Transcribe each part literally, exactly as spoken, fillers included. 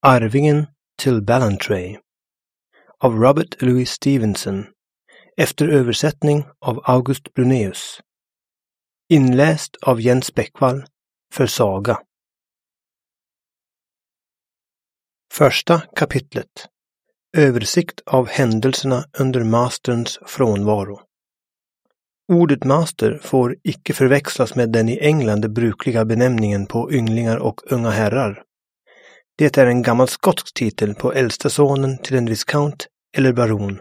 Arvingen till Ballantrae av Robert Louis Stevenson efter översättning av August Brunneus. Inläst av Jens Bäckvall för Saga. Första kapitlet. Översikt av händelserna under masterns frånvaro. Ordet master får icke förväxlas med den i England brukliga benämningen på ynglingar och unga herrar. Det är en gammal skotsk titel på äldsta sonen till en viscount eller baron.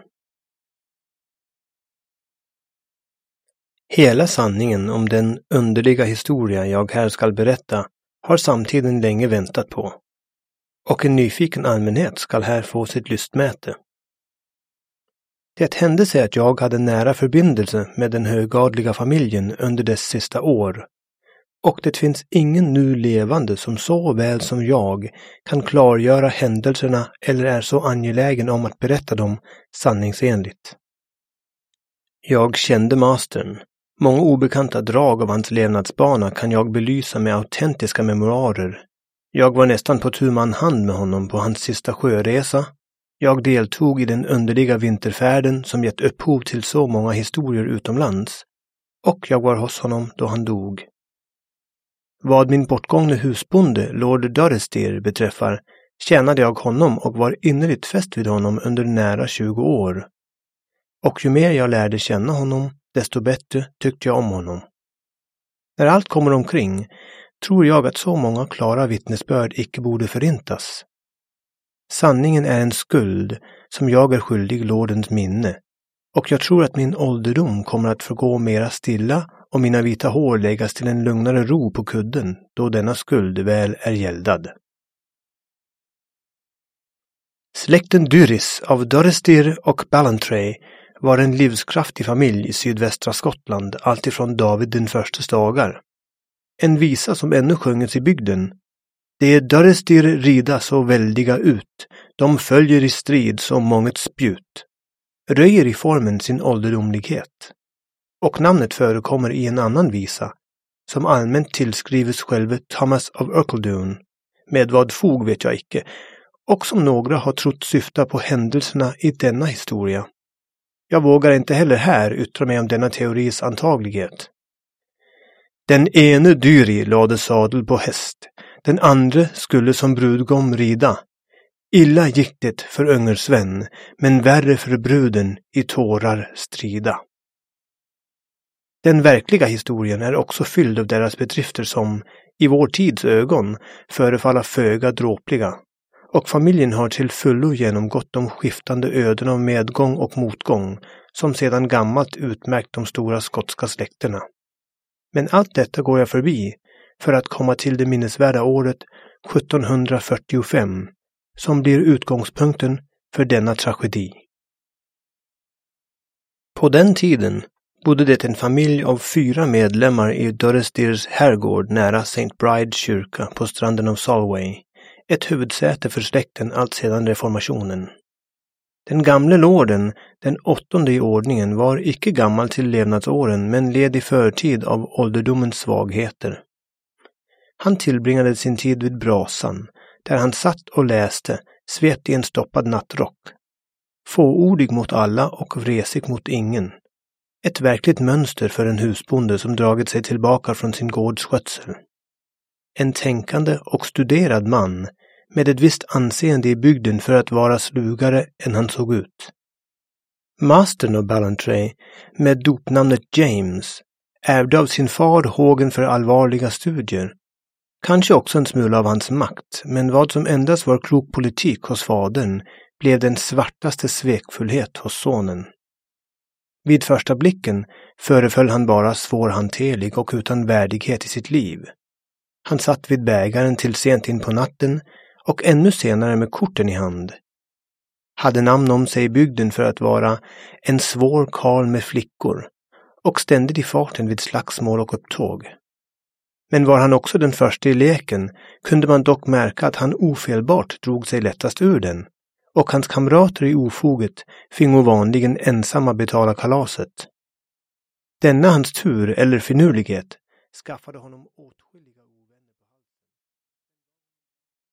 Hela sanningen om den underliga historia jag här skall berätta har samtiden länge väntat på. Och en nyfiken allmänhet skall här få sitt lystmäte. Det hände sig att jag hade nära förbindelse med den högadliga familjen under dess sista år. Och det finns ingen nu levande som så väl som jag kan klargöra händelserna eller är så angelägen om att berätta dem sanningsenligt. Jag kände mastern. Många obekanta drag av hans levnadsbana kan jag belysa med autentiska memoarer. Jag var nästan på tu man hand med honom på hans sista sjöresa. Jag deltog i den underliga vinterfärden som gett upphov till så många historier utomlands. Och jag var hos honom då han dog. Vad min bortgångne husbonde, Lord Durrisdeer, beträffar tjänade jag honom och var innerligt fäst vid honom under nära tjugo år. Och ju mer jag lärde känna honom, desto bättre tyckte jag om honom. När allt kommer omkring tror jag att så många klara vittnesbörd icke borde förintas. Sanningen är en skuld som jag är skyldig lordens minne, och jag tror att min ålderdom kommer att förgå mera stilla och mina vita hår läggas till en lugnare ro på kudden då denna skuld väl är gäldad. Släkten Durris av Durrisdeer och Ballantrae var en livskraftig familj i sydvästra Skottland alltifrån David den förstes dagar. En visa som ännu sjungits i bygden. Det är Durrisdeer rida så väldiga ut, de följer i strid som månget spjut, röjer i formen sin ålderdomlighet. Och namnet förekommer i en annan visa, som allmänt tillskrivs själve Thomas of Ercildoune, med vad fog vet jag icke, och som några har trott syfta på händelserna i denna historia. Jag vågar inte heller här yttra mig om denna teoris antaglighet. Den ene Dyri lade sadel på häst, den andra skulle som brudgom rida. Illa gick det för Önger Sven, men värre för bruden i tårar strida. Den verkliga historien är också fylld av deras bedrifter som, i vår tids ögon, förefalla föga dråpliga, och familjen har till fullo genomgått de skiftande öden av medgång och motgång som sedan gammalt utmärkt de stora skotska släkterna. Men allt detta går jag förbi för att komma till det minnesvärda året sjuttonhundrafyrtiofem, som blir utgångspunkten för denna tragedi. På den tiden bodde det en familj av fyra medlemmar i Durrisdeers herrgård nära Saint Brides kyrka på stranden av Solway, ett huvudsäte för släkten allt sedan reformationen. Den gamle lorden, den åttonde i ordningen, var icke gammal till levnadsåren men led i förtid av ålderdomens svagheter. Han tillbringade sin tid vid brasan, där han satt och läste, svept i en stoppad nattrock. Fåordig mot alla och vresig mot ingen. Ett verkligt mönster för en husbonde som dragit sig tillbaka från sin gårds skötsel. En tänkande och studerad man med ett visst anseende i bygden för att vara slugare än han såg ut. Mastern av Ballantrae, med dopnamnet James, ärvde av sin far hågen för allvarliga studier. Kanske också en smula av hans makt, men vad som endast var klok politik hos fadern blev den svartaste svekfullhet hos sonen. Vid första blicken föreföll han bara svårhanterlig och utan värdighet i sitt liv. Han satt vid bägaren till sent in på natten och ännu senare med korten i hand. Hade namn om sig i bygden för att vara en svår karl med flickor och ständigt i farten vid slagsmål och upptåg. Men var han också den första i leken kunde man dock märka att han ofelbart drog sig lättast ur den, och hans kamrater i ofoget fingo vanligen ensamma betala kalaset. Denna hans tur eller finurlighet skaffade honom åtskilliga